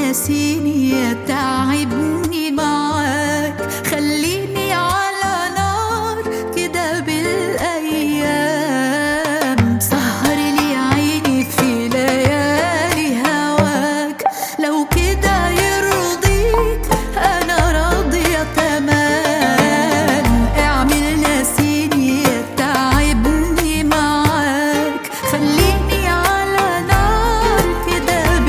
ناسيني يا تعبني معاك، خليني على نار كده بالأيام، سهر لي عيني في ليالي هواك، لو كده يرضيك أنا راضية تمام، اعمل ناسيني يا تعبني معاك، خليني على نار كده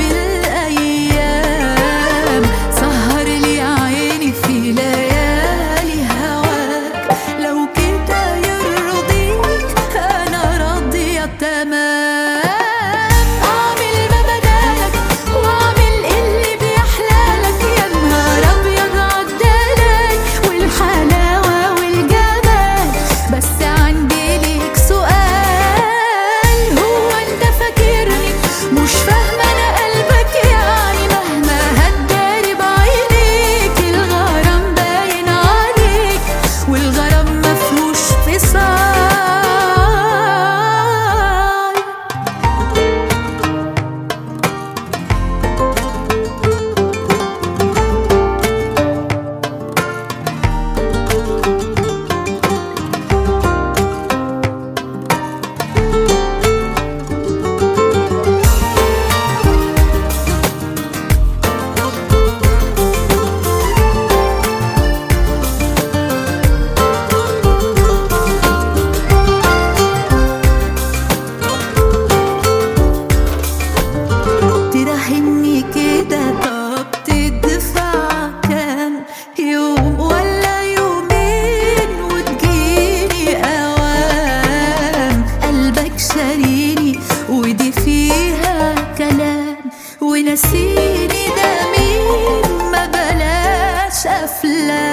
بالأيام، سهر لي عيني في ليالي هواك، لو كده يرضيك أنا راضية تمام. أعمل ما بدالك وأعمل اللي بيحلالك، يا نهار أبيض عالدلال والحلاوة والجمال، بس عندي ليك سؤال، هو أنت فاكرني مش فاهمة أنا قلبك يعني، مهما هتداري بعينيك الغرام باين عليك، والغرام مفهوش فصال. تراهني كده، طب تدفع كام يوم ولا يومين وتجيني اوام، قلبك شاريني ودي فيها كلام، ونسيني ده مين ما بلاش افلام.